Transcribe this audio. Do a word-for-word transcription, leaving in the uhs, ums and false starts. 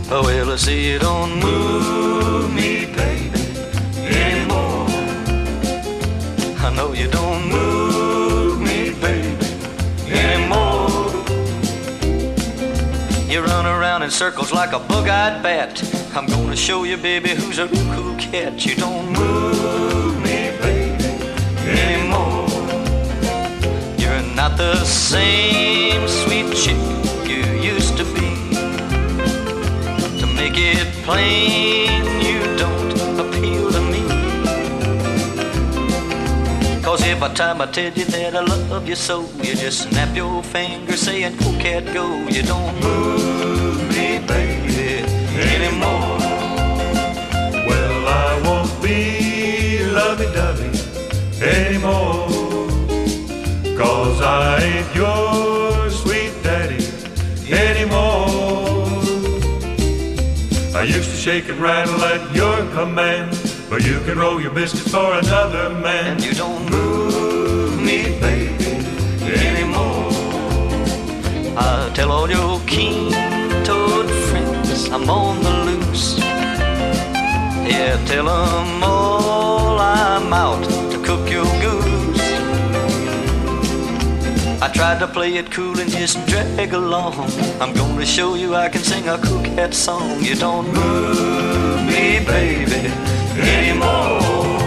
Oh, well, I see you don't move me, baby, anymore. I know you don't move me, baby, anymore. You run around in circles like a bug-eyed bat. I'm gonna show you, baby, who's a real cool cat. You don't move me, baby, anymore. You're not the same sweet chick you used to be. To make it plain, you don't appeal to me. Cause every time I tell you that I love you so, you just snap your fingers saying, go cat, go. You don't move me, baby, anymore. Well, I won't be lovey-dovey anymore, cause I ain't your sweet daddy anymore. I used to shake and rattle at your command, but you can roll your biscuits for another man. And you don't move me, baby, anymore. I tell all your keen-toed friends I'm on the loose. Yeah, tell them all I'm out to cook your goose. I tried to play it cool and just drag along. I'm gonna show you I can sing a cool cat song. You don't move me, baby, anymore.